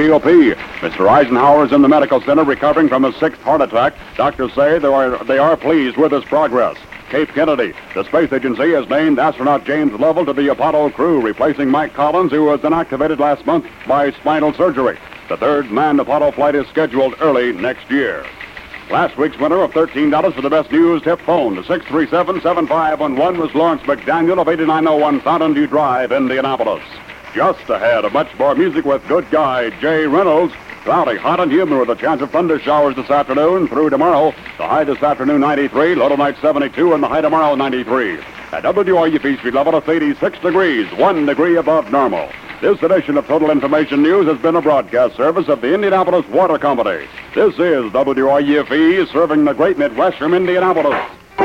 GOP. Mr. Eisenhower is in the medical center recovering from his 6th heart attack. Doctors say they are pleased with his progress. Cape Kennedy, the space agency has named astronaut James Lovell to the Apollo crew, replacing Mike Collins, who was inactivated last month by spinal surgery. The third manned Apollo flight is scheduled early next year. Last week's winner of $13 for the best news tip phone to 637-7511 was Lawrence McDaniel of 8901 Fountain View Drive, Indianapolis. Just ahead, a much more music with good guy Jay Reynolds. Cloudy, hot and humid with a chance of thunder showers this afternoon through tomorrow. The high this afternoon, 93. Low tonight, 72. And the high tomorrow, 93. At WRUF street level, it's 86 degrees, 1 degree above normal. This edition of Total Information News has been a broadcast service of the Indianapolis Water Company. This is WRUF serving the great Midwest from Indianapolis.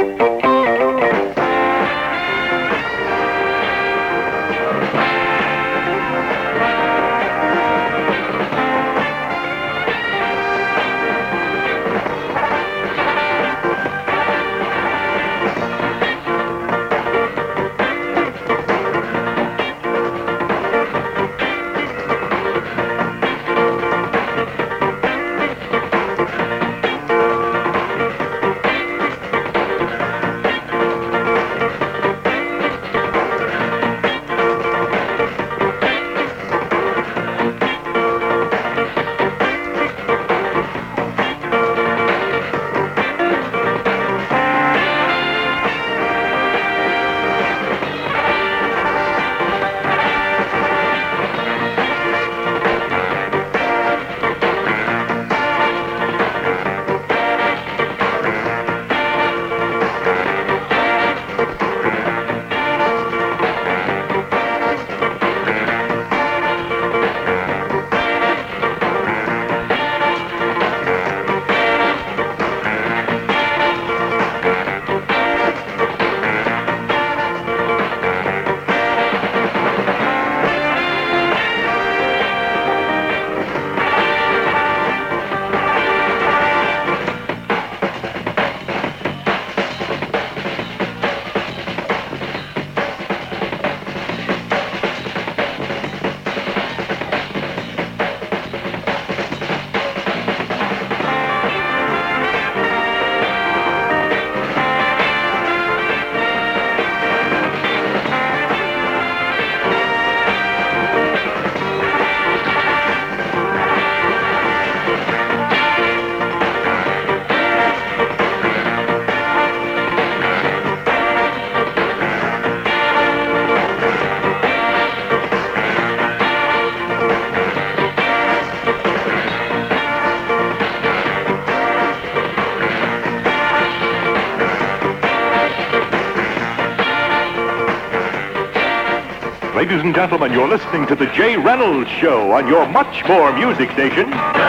Ladies and gentlemen, you're listening to the Jay Reynolds Show on your much more music station.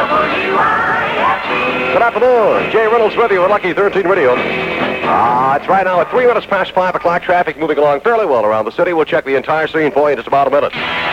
Good afternoon. Jay Reynolds with you on Lucky 13 Radio. It's right now at 3 minutes past 5 o'clock. Traffic moving along fairly well around the city. We'll check the entire scene for you in just about a minute.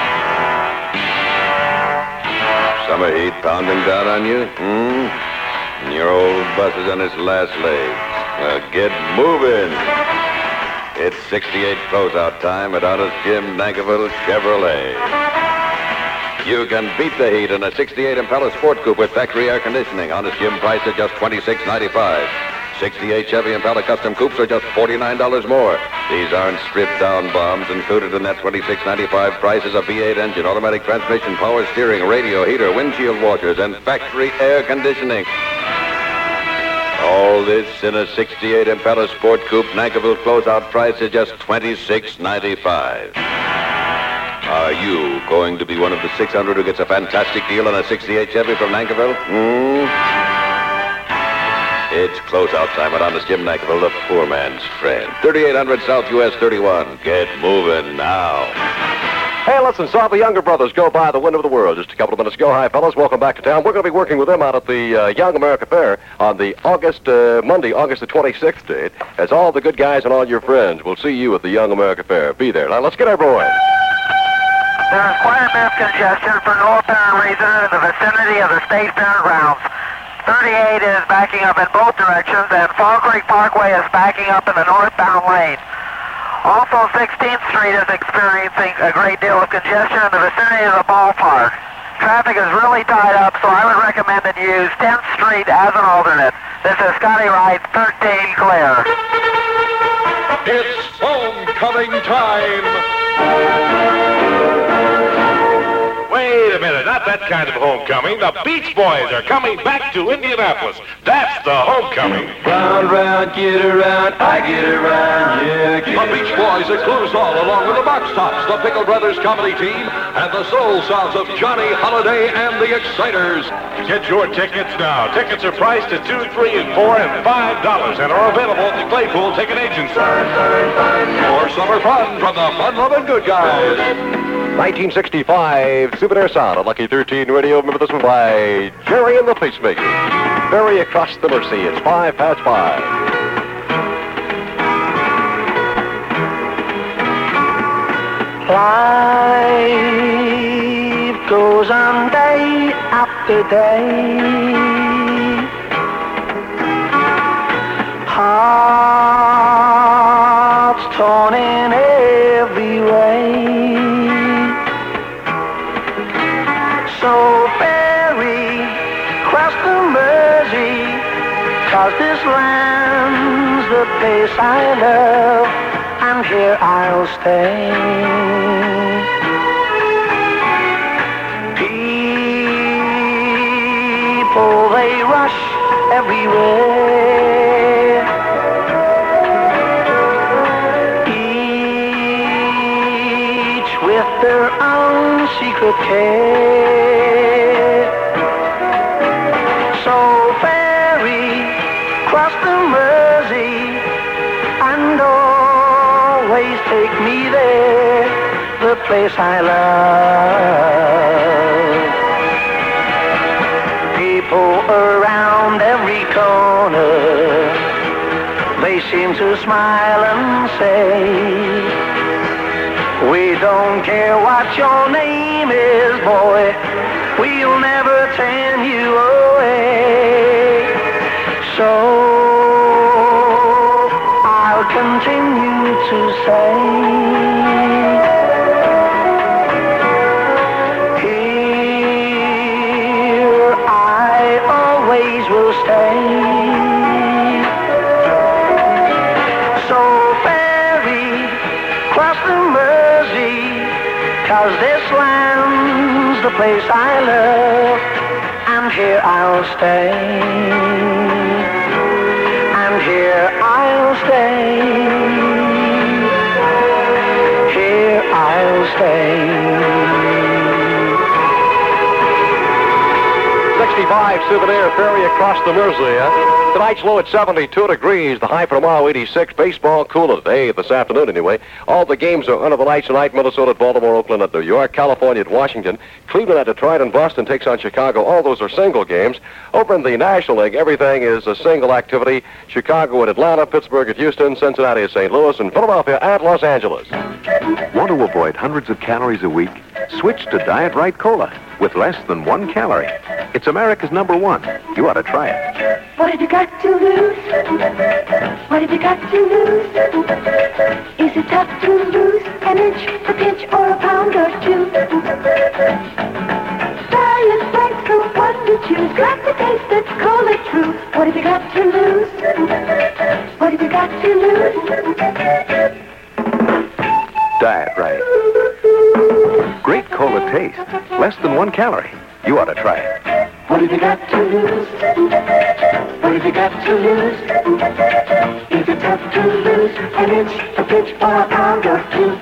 Summer heat pounding down on you? And your old bus is on its last legs. Well, get moving. It's 68 closeout time at Honest Jim Nankiville Chevrolet. You can beat the heat in a 68 Impala Sport Coupe with factory air conditioning. Honest Jim price at just $26.95. 68 Chevy Impala Custom Coupes are just $49 more. These aren't stripped-down bombs. Included in that $26.95 price is a V8 engine, automatic transmission, power steering, radio, heater, windshield washers, and factory air conditioning. All this in a 68 Impala Sport Coupe. Nankiville closeout price is just $26.95. Are you going to be one of the 600 who gets a fantastic deal on a 68 Chevy from Nankiville? It's closeout time at Honest Jim Nankiville, the poor man's friend. 3800 South US 31. Get moving now. Hey, listen, saw the Younger Brothers go by the Wind of the World just a couple of minutes ago. Hi, fellas. Welcome back to town. We're going to be working with them out at the Young America Fair on the Monday, August the 26th date. As all the good guys and all your friends will see you at the Young America Fair. Be there. Now, let's get our boys. There's quite a bit of congestion for no apparent reason in the vicinity of the State Fairgrounds. 38 is backing up in both directions, and Fall Creek Parkway is backing up in the northbound lane. Also, 16th Street is experiencing a great deal of congestion in the vicinity of the ballpark. traffic is really tied up, so I would recommend that you use 10th Street as an alternate. This is Scotty Wright, 13 clear. It's homecoming time. Wait a minute, not that kind of homecoming. The Beach Boys are coming back to Indianapolis. That's the homecoming. Round, round, get around, I get around, yeah. The Beach Boys at Cruise Hall, along with the Box Tops, the Pickle Brothers comedy team, and the soul sounds of Johnny Holiday and the Exciters. Get your tickets now. Tickets are priced at $2, $3, and $4, and $5, and are available at the Claypool Ticket Agency. More summer fun from the fun-loving good guys. 1965 Souvenir Sound on Lucky 13 Radio. Remember this one by Jerry and the Pacemaker. Ferry Across the Mersey. It's 5 past 5. Life goes on day after day. Hearts torn in every way. So ferry cross the Mersey, 'cause this land's the place I love, and here I'll stay. People, they rush everywhere, each with their own secret care. So ferry cross the Mersey and always take me there, the place I love. People around every corner, they seem to smile and say, we don't care what your name is, boy, we'll never turn you away. So I'll continue to say, here I always will stay. So ferry cross the Mersey, 'cause this land's the place I love, and here I'll stay. And here I'll stay. Here I'll stay. 65 Souvenir Ferry Across the Mersey. Tonight's low at 72 degrees. The high for tomorrow, 86. Baseball cool today, this afternoon anyway. All the games are under the lights tonight. Minnesota at Baltimore, Oakland at New York, California at Washington, Cleveland at Detroit, and Boston takes on Chicago. All those are single games. Over in the National League, everything is a single activity. Chicago at Atlanta, Pittsburgh at Houston, Cincinnati at St. Louis, and Philadelphia at Los Angeles. Want to avoid hundreds of calories a week? Switch to Diet Right Cola with less than 1 calorie. It's America's #1. You ought to try it. What have you got to lose? What have you got to lose? Is it tough to lose an inch, a pinch, or a pound or two? Diet Right for one to choose. Got the taste that's cold and true. What have you got to lose? What have you got to lose? Diet Right. Great cola taste. Less than 1 calorie. You ought to try it. What have you got to lose? What have you got to lose? Is it tough to lose an inch, a pinch, or a pound or two?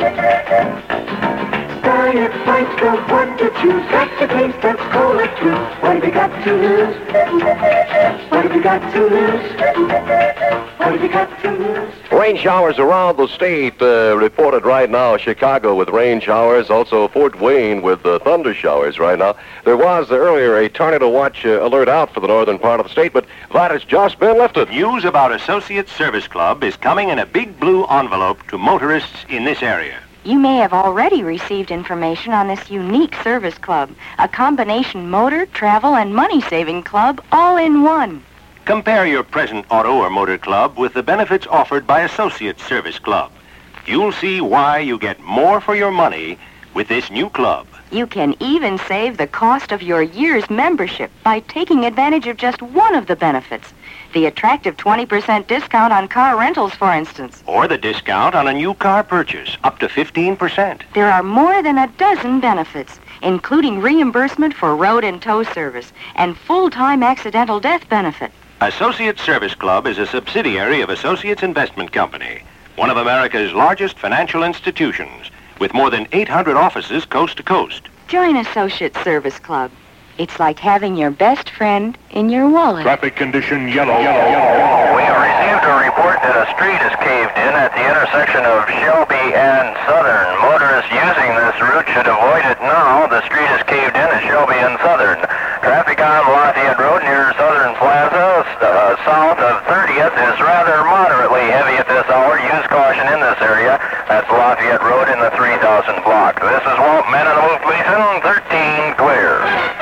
Diet Right, the one to choose. Got the taste that's cold and true. What have you got to lose? What have you got to lose? What have you got to lose? Rain showers around the state reported right now. Chicago with rain showers. Also Fort Wayne with thunder showers right now. There was earlier a tornado watch alert out for the northern part of the state, but that has just been lifted. News about Associates Service Club is coming in a big blue envelope to motorists in this area. You may have already received information on this unique service club, a combination motor, travel, and money-saving club all in one. Compare your present auto or motor club with the benefits offered by Associates Service Club. You'll see why you get more for your money with this new club. You can even save the cost of your year's membership by taking advantage of just one of the benefits. The attractive 20% discount on car rentals, for instance. Or the discount on a new car purchase, up to 15%. There are more than a dozen benefits, including reimbursement for road and tow service and full-time accidental death benefit. Associates Service Club is a subsidiary of Associates Investment Company, one of America's largest financial institutions, with more than 800 offices coast to coast. Join Associates Service Club. It's like having your best friend in your wallet. Traffic condition yellow. We have received a report that a street is caved in at the intersection of Shelby and Southern. Motorists using this route should avoid it now. The street is caved in at Shelby and Southern. Traffic on Lafayette Road near Southern Plaza, south of 30th, is rather moderately heavy at this hour. Use caution in this area. That's Lafayette Road in the 3000 block. This is Walt Man in the Move Gleason, 13 clear.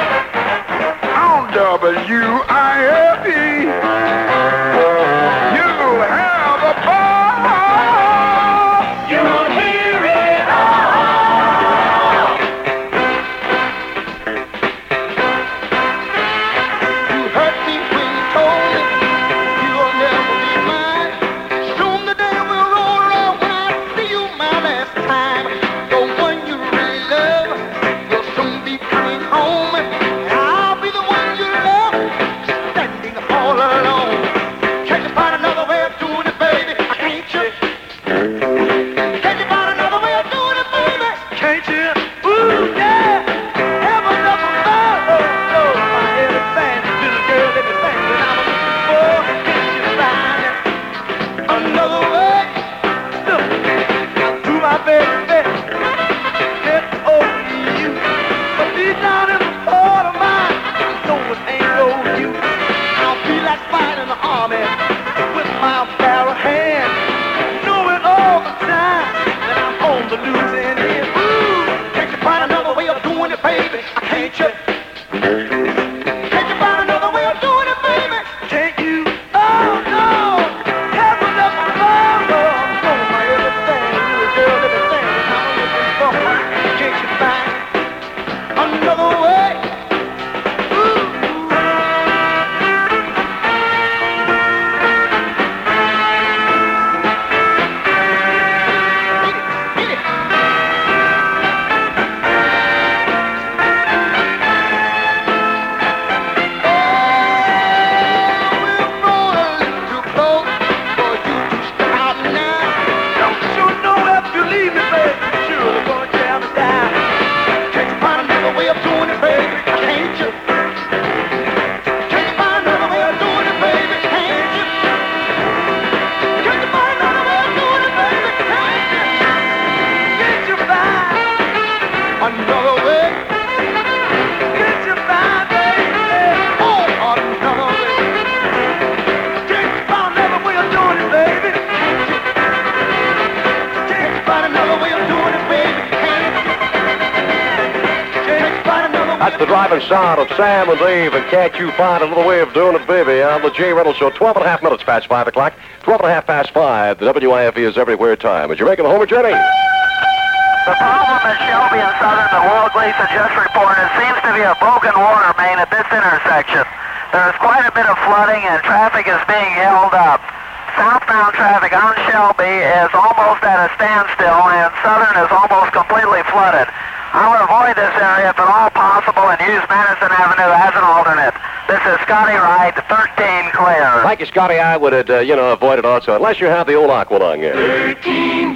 WIFE, you'll have a ball. You'll hear it all. You hurt me when you told me you'll never be mine. Soon the day will roll around when I see you my last time. The one you really love will soon be coming home. I'll be the one you love, standing all alone. Can't you find another way of doing it, baby? Can't you? Can't you find another way of doing it, baby? Can't you? Ooh, yeah. Have another love. Oh, my everything. Little girl, everything that I'm looking for. Can't you find another way? Look, to my baby. Get over you. But deep down in the heart of mine, no one ain't no you. I'll be like fighting the army with my barrel hand, knowing all the time that I'm on the losing end. Ooh, can't you find another way of doing it, baby? Can't you? Can't you find another way of doing it, baby? Can't you? Oh, no. Have another love. Oh, my everything, little girl, everything that I'm looking for. Can't you find another way? That's the driving sound of Sam and Dave, and can't you find another way of doing it, baby, on the Jay Reynolds Show. 12 and a half minutes past 5 o'clock. 12 and a half past 5. The WIFE is everywhere time. Is you making a homer, Jenny? The problem at Shelby and Southern that Walt Gleason just reported seems to be a broken water main at this intersection. There's quite a bit of flooding and traffic is being held up. Southbound traffic on Shelby is almost at a standstill and Southern is almost completely flooded. I'll avoid this area if at all possible and use Madison Avenue as an alternate. This is Scotty Wright, 13 clear. Thank you, Scotty. I would, avoid it also, unless you have the old one on here. 13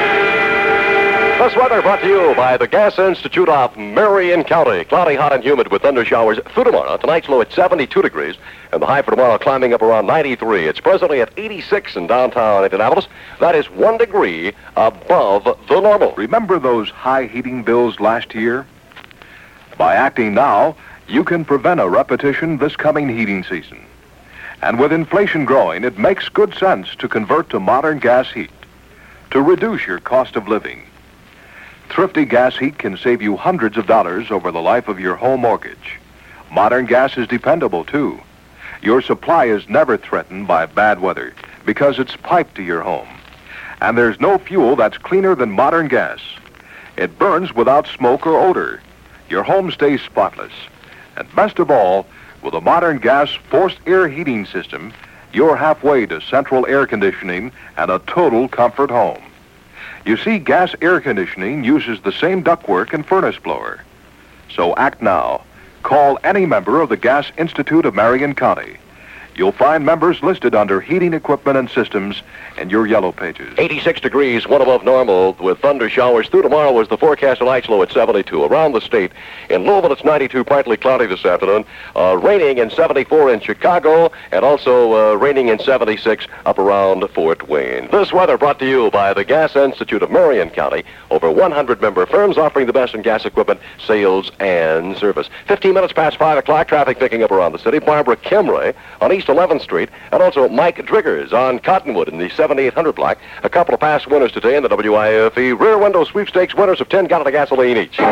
This weather brought to you by the Gas Institute of Marion County. Cloudy, hot, and humid with thunder showers through tomorrow. Tonight's low at 72 degrees, and the high for tomorrow climbing up around 93. It's presently at 86 in downtown Indianapolis. That is 1 degree above the normal. Remember those high heating bills last year? By acting now, you can prevent a repetition this coming heating season. And with inflation growing, it makes good sense to convert to modern gas heat to reduce your cost of living. Thrifty Gas Heat can save you hundreds of dollars over the life of your home mortgage. Modern gas is dependable, too. Your supply is never threatened by bad weather because it's piped to your home. And there's no fuel that's cleaner than modern gas. It burns without smoke or odor, your home stays spotless. And best of all, with a modern gas forced air heating system, you're halfway to central air conditioning and a total comfort home. You see, gas air conditioning uses the same ductwork and furnace blower. So act now. Call any member of the Gas Institute of Marion County. You'll find members listed under Heating Equipment and Systems in your yellow pages. 86 degrees, one above normal, with thunder showers through tomorrow as the forecast tonight's low at 72. Around the state, in Louisville, it's 92, partly cloudy this afternoon. Raining in 74 in Chicago, and also raining in 76 up around Fort Wayne. This weather brought to you by the Gas Institute of Marion County. Over 100 member firms offering the best in gas equipment, sales, and service. 15 minutes past 5 o'clock, traffic picking up around the city. Barbara Kimray on East 11th Street, and also Mike Driggers on Cottonwood in the 7800 block. A couple of past winners today in the WIFE Rear Window Sweepstakes, winners of 10 gallons of gasoline each. Hey,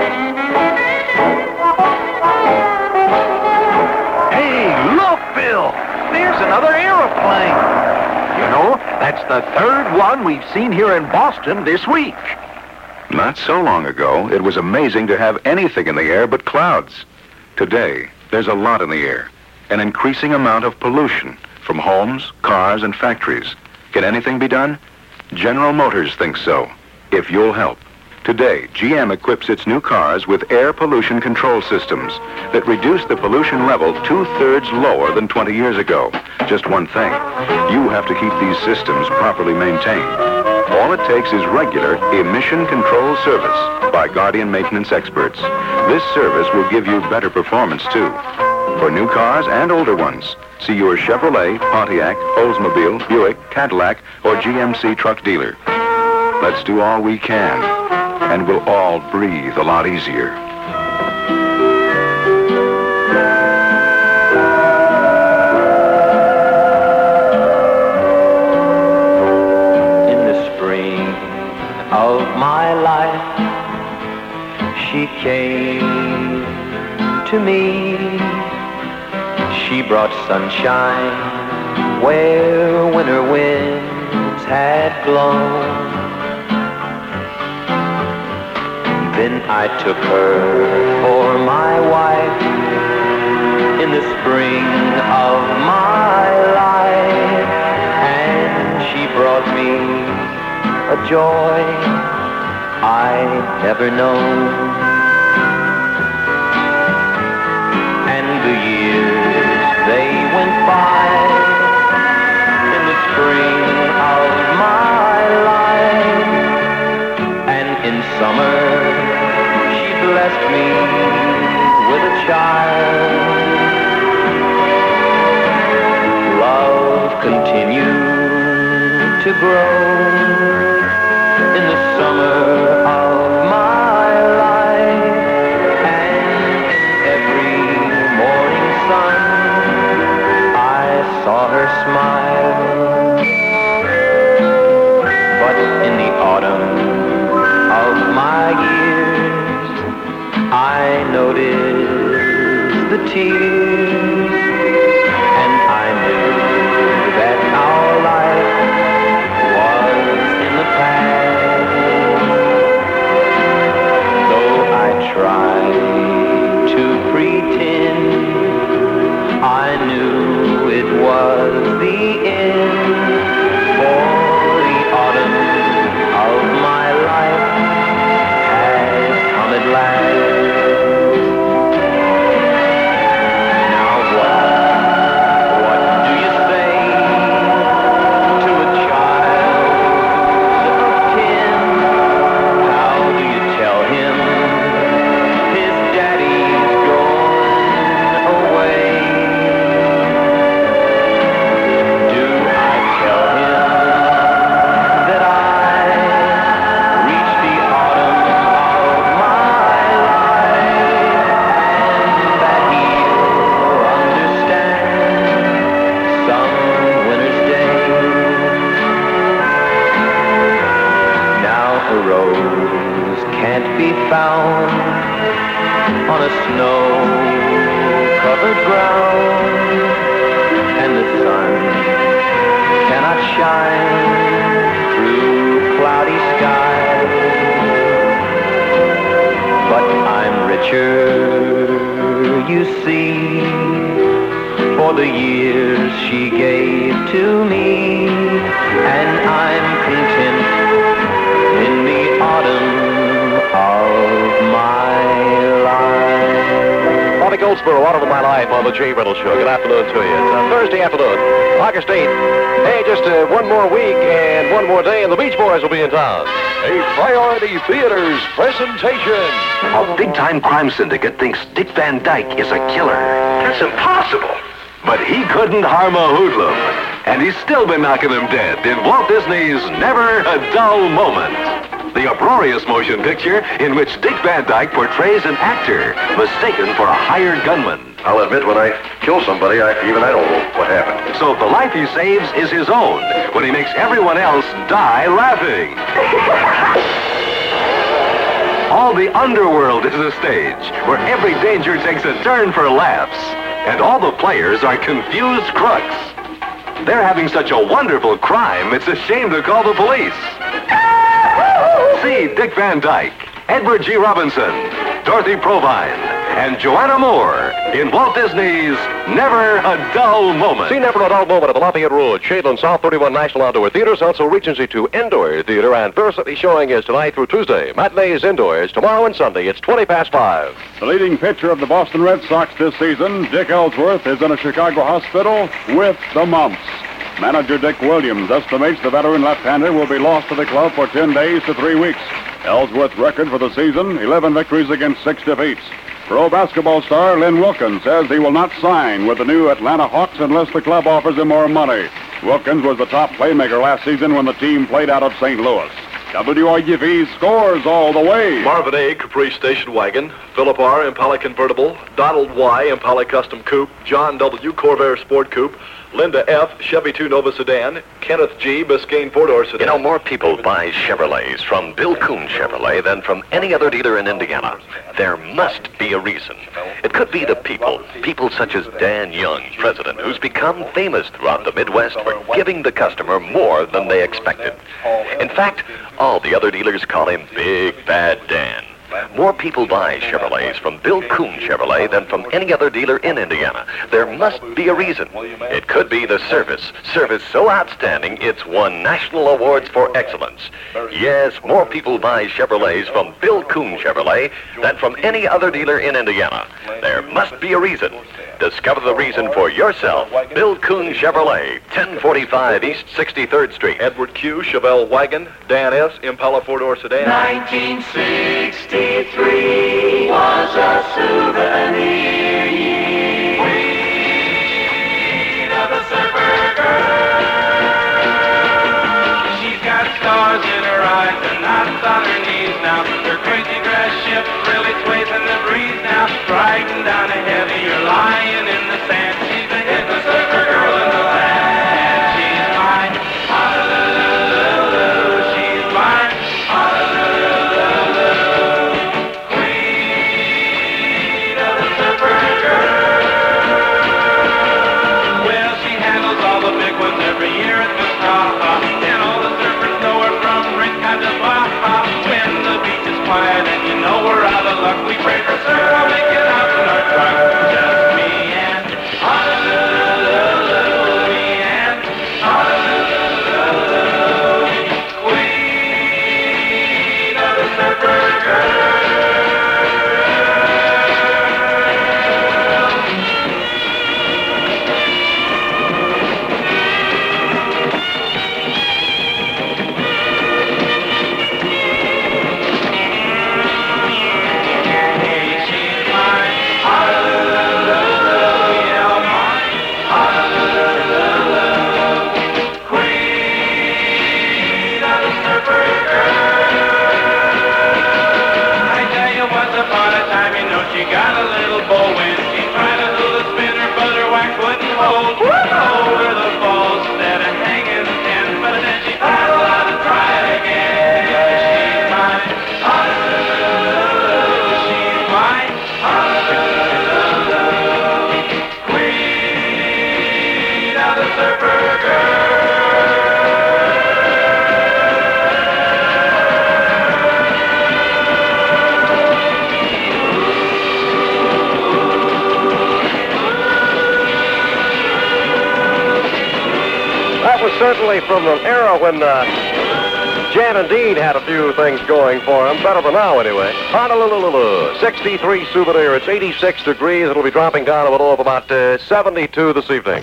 look, Bill! There's another aeroplane. You know, that's the third one we've seen here in Boston this week. Not so long ago, it was amazing to have anything in the air but clouds. Today, there's a lot in the air. An increasing amount of pollution from homes, cars, and factories. Can anything be done? General Motors thinks so, if you'll help. Today, GM equips its new cars with air pollution control systems that reduce the pollution level 2/3 lower than 20 years ago. Just one thing, you have to keep these systems properly maintained. All it takes is regular emission control service by Guardian maintenance experts. This service will give you better performance, too. For new cars and older ones, see your Chevrolet, Pontiac, Oldsmobile, Buick, Cadillac, or GMC truck dealer. Let's do all we can, and we'll all breathe a lot easier. In the spring of my life, she came to me. She brought sunshine where winter winds had blown. Then I took her for my wife in the spring of my life, and she brought me a joy I'd never known. And the years, they went by in the spring of my life, and in summer she blessed me with a child. Love continued to grow in the summer of my life, and every morning sun I saw her smile. But in the autumn of my years, I noticed the tears, and I knew that our life was in the past. Though I tried to pretend, I knew it was the end. For the autumn of my life has come at last. Now what do you say to a child of 10? How do you tell him his daddy's gone away? Do I tell him that I reached the autumn of my life, and that he'll understand some winter's day? Now a rose can't be found on a snow-covered ground, and the sun cannot shine through cloudy skies. But I'm rich picture you see for the years she gave to me, and I'm content in the autumn of my life. Bobby Goldsboro, Autumn of My Life on the Jay Reynolds Show. Good afternoon to you. It's Thursday afternoon, August 8th. Hey, just one more week and one more day, and the Beach Boys will be in town. A Priority Theaters presentation. A big-time crime syndicate thinks Dick Van Dyke is a killer. That's impossible. But he couldn't harm a hoodlum. And he's still been knocking them dead in Walt Disney's Never a Dull Moment. The uproarious motion picture in which Dick Van Dyke portrays an actor mistaken for a hired gunman. I'll admit, when I kill somebody, even I don't know what happened. So the life he saves is his own when he makes everyone else die laughing. All the underworld is a stage where every danger takes a turn for laughs, and all the players are confused crooks. They're having such a wonderful crime, it's a shame to call the police. See Dick Van Dyke, Edward G. Robinson, Dorothy Provine, and Joanna Moore in Walt Disney's Never a Dull Moment. See Never a Dull Moment at the Lafayette Road, Shadeland South 31 National Outdoor Theaters, also Regency 2 Indoor Theater, and City showing is tonight through Tuesday. Matinees indoors, tomorrow and Sunday. It's 5:20. The leading pitcher of the Boston Red Sox this season, Dick Ellsworth, is in a Chicago hospital with the mumps. Manager Dick Williams estimates the veteran left-hander will be lost to the club for 10 days to 3 weeks. Ellsworth's record for the season, 11 victories against 6 defeats. Pro basketball star Lynn Wilkins says he will not sign with the new Atlanta Hawks unless the club offers him more money. Wilkins was the top playmaker last season when the team played out of St. Louis. WRUV scores all the way. Marvin A. Capri Station Wagon, Philip R. Impala Convertible, Donald Y. Impala Custom Coupe, John W. Corvair Sport Coupe, Linda F. Chevy 2 Nova Sedan, Kenneth G. Biscayne 4-door Sedan. You know, more people buy Chevrolets from Bill Coon Chevrolet than from any other dealer in Indiana. There must be a reason. It could be the people such as Dan Young, president, who's become famous throughout the Midwest for giving the customer more than they expected. In fact, all the other dealers call him Big Bad Dan. More people buy Chevrolets from Bill Coon Chevrolet than from any other dealer in Indiana. There must be a reason. It could be the service. Service so outstanding, it's won national awards for excellence. Yes, more people buy Chevrolets from Bill Coon Chevrolet than from any other dealer in Indiana. There must be a reason. Discover the reason for yourself. Bill Coon Chevrolet, 1045 East 63rd Street. Edward Q. Chevelle Wagon, Dan S. Impala 4-door Sedan. 1963 was a souvenir year. Queen of the surfer girl. She's got stars in her eyes and knots on her knees now. Her crazy dress ship really sways in the breeze now. Riding down ahead of you're lying in the sand. She's the hippest surfer girl in the land. She's mine. Honolulu, she's mine. Honolulu, queen of the surfer girl. Well, she handles all the big ones every year at the Baja. And all the surfers know her from Rincon to Baja. When the beach is quiet and you know we're out of luck, we pray for Sir, I'll make it out in our truck. Just me and was certainly from an era when Jan and Dean had a few things going for them. Better than now, anyway. Honolulu, 63 Souvenir. It's 86 degrees. It'll be dropping down a little of about 72 this evening.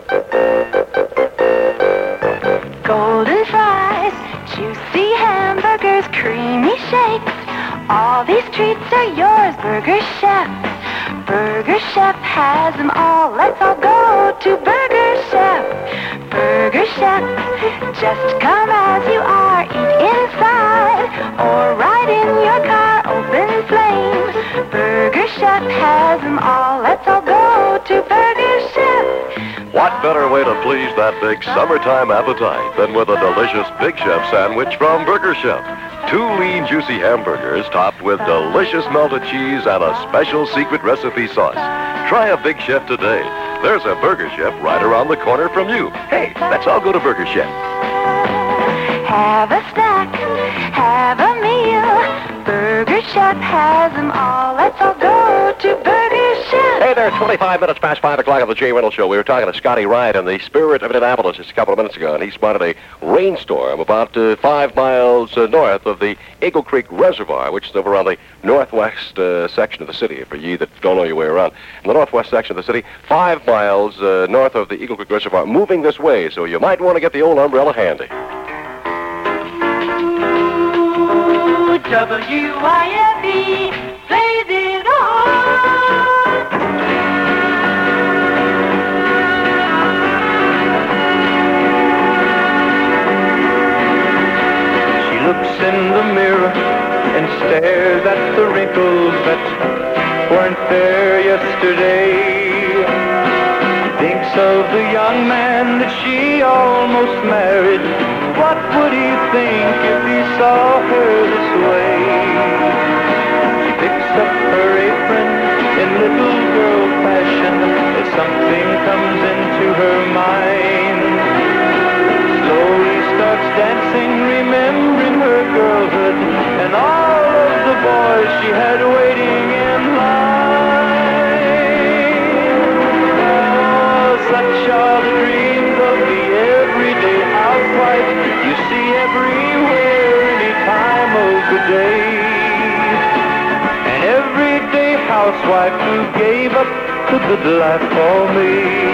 Golden fries, juicy hamburgers, creamy shakes. All these treats are yours, Burger Chef. Burger Chef has them all. Let's all go to Burger Chef. Burger Chef, just come as you are. Eat inside or right in your car. Open flame. Burger Chef has them all. Let's all go to Burger Chef. What better way to please that big summertime appetite than with a delicious Big Chef sandwich from Burger Chef? 2 lean, juicy hamburgers topped with delicious melted cheese and a special secret recipe sauce. Try a Big Chef today. There's a Burger Chef right around the corner from you. Hey, let's all go to Burger Chef. Have a snack, have a meal. Burger Chef has them all. Let's all go to Burger Chef. Hey there, 25 minutes past 5 o'clock on the Jay Reynolds Show. We were talking to Scotty Wright in the spirit of Indianapolis just a couple of minutes ago, and he spotted a rainstorm about 5 miles north of the Eagle Creek Reservoir, which is over on the northwest section of the city, for ye that don't know your way around. In the northwest section of the city, 5 miles north of the Eagle Creek Reservoir, moving this way, so you might want to get the old umbrella handy. WIFE plays it on. She looks in the mirror and stares at the wrinkles that weren't there yesterday. Thinks of the young man that she almost married. What would he think if he saw her this way? She picks up her apron in little girl fashion as something comes into her mind. Slowly starts dancing, remembering her girlhood and all of the boys she had waiting in line. Oh, such are the dreams of the everyday housewife you see everywhere, any time of the day. An everyday housewife who gave up the good life for me.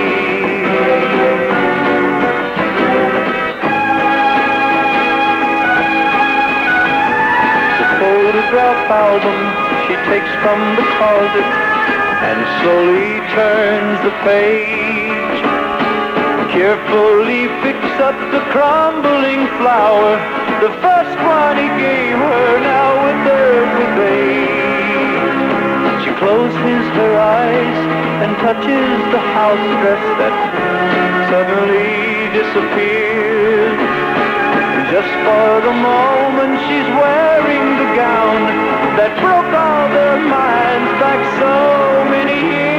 The photograph album she takes from the closet and slowly turns the page. Carefully picks up the crumbling flower, the first one he gave her, now withered with age. She closes her eyes and touches the house dress that suddenly disappeared. Just for the moment she's wearing the gown that broke all their minds back so many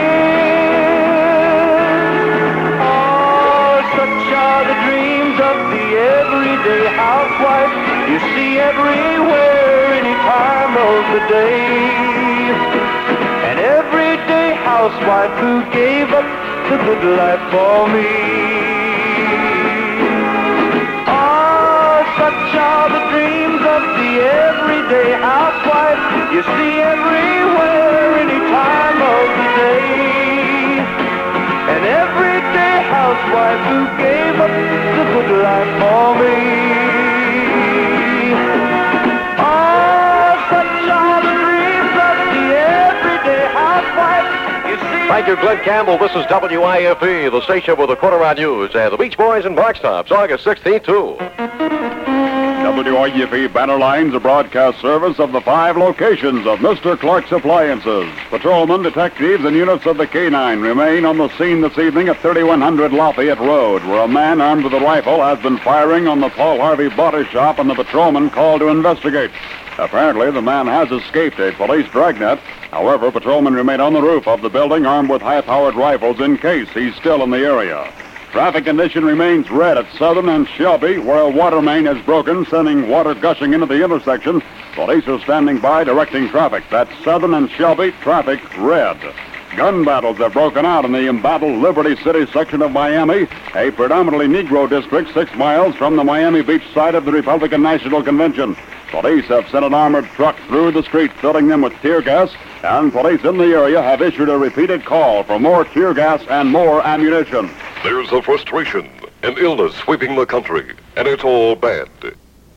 years. Oh, such are the dreams of the everyday housewife you see everywhere, any time of the day. An everyday housewife who gave up the good life for me. Such are the dreams of the everyday housewife you see everywhere, any time of the day. An everyday housewife who gave up the good life for me. Oh, such are the dreams of the everyday housewife you see. Thank you, Glenn Campbell. This is WIFE, the station with the quarter-hour news, and the Beach Boys and Barkstops, August 16th, too. WIFE banner lines a broadcast service of the 5 locations of Mr. Clark's Appliances. Patrolmen, detectives, and units of the K-9 remain on the scene this evening at 3100 Lafayette Road, where a man armed with a rifle has been firing on the Paul Harvey body shop, and the patrolman called to investigate. Apparently, the man has escaped a police dragnet. However, patrolmen remain on the roof of the building armed with high-powered rifles in case he's still in the area. Traffic condition remains red at Southern and Shelby, where a water main has broken, sending water gushing into the intersection. Police are standing by directing traffic. That's Southern and Shelby, traffic red. Gun battles have broken out in the embattled Liberty City section of Miami, a predominantly Negro district 6 miles from the Miami Beach site of the Republican National Convention. Police have sent an armored truck through the streets, filling them with tear gas, and police in the area have issued a repeated call for more tear gas and more ammunition. There's a frustration, an illness sweeping the country, and it's all bad.